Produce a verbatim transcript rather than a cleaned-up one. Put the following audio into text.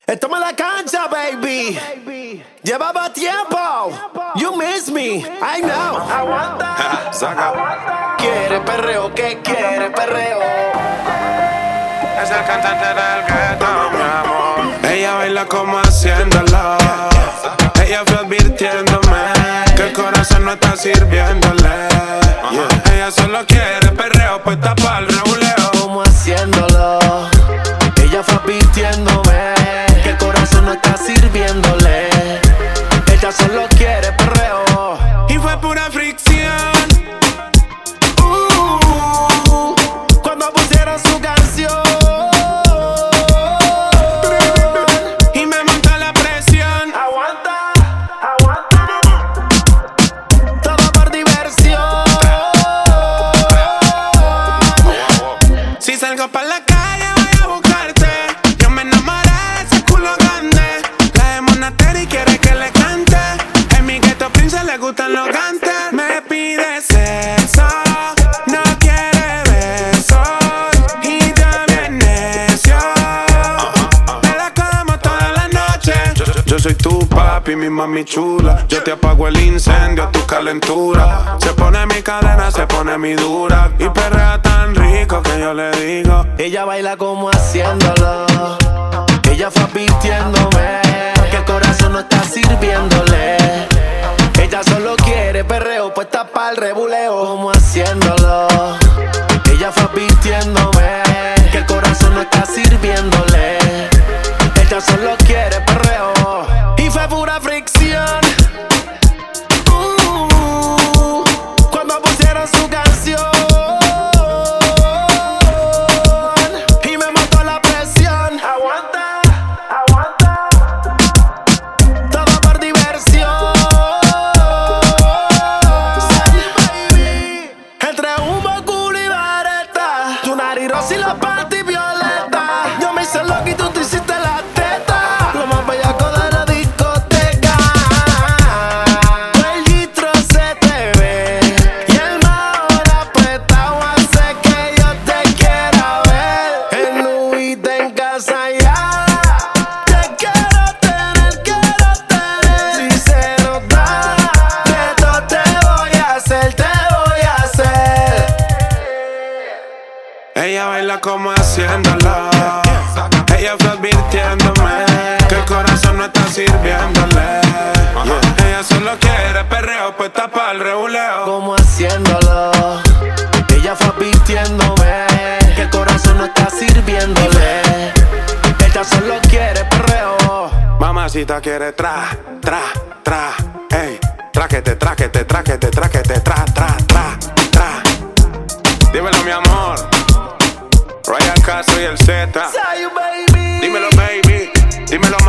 Toma la cancha, baby. Llevaba tiempo. You miss me. I know. Aguanta. Saca. Quiere perreo, que quiere perreo. Es el cantante del ghetto, mi amor. Ella baila como haciéndolo. Ella fue advirtiéndome que el corazón no está sirviéndole. Yeah. Ella solo quiere perreo, pues tapa el reguleo. Como haciéndolo. Ella fue advirtiéndome que el corazón no está sirviéndole. Ella solo quiere perreo. Y fue pura fricción. Uh, cuando pusieron su canción. Y me monta la presión. Aguanta, aguanta. Todo por diversión. Si salgo pa' la calle voy a buscarte. Yo me enamoré de ese culo grande. La de Monateri quiere que le cante. En mi ghetto prince le gustan los gantes. Me pide sexo, no quiere besos. Y ya bien necio. Me la como toda la noche. Yo, yo, yo soy tu papi, mi mami chula. Yo te apago el incendio, tu calentura. Se pone mi cadena, se pone mi dura. Y perrea tan rico que yo le digo. Ella baila como haciéndolo. Ella fue advirtiéndome que el corazón no está sirviéndole. Ella solo quiere perreo, pues tapa el rebuleo. Como haciéndolo. Ella fue advirtiéndome que el corazón no está sirviéndole. Ella solo quiere perreo. Y fue pura fricción. Uh, cuando pusieron su canción. Si la panty violeta, yo me hice loco y tú te hiciste la teta. Lo más bellaco de la discoteca. El litro se te ve y el mahón apretado hace que yo te quiera ver. En Luis en casa ya. Te quiero tener, quiero tener. Si se nos da, de todo te voy a hacer, te voy a hacer. Ella baila como haciéndolo. Ella fue advirtiéndome que el corazón no está sirviéndole. Yeah. Ella solo quiere perreo, pues tapa el rebuleo. Como haciéndolo. Ella fue advirtiéndome que el corazón no está sirviéndole. Ella solo quiere perreo. Mamacita quiere tra, tra, tra. Ey, tráquete, tráquete, tráquete, tráquete, tra, tra, tra, tra. Dímelo, mi amor. Ryan Castro y el Z. Say you, baby. Dímelo, baby. Dímelo,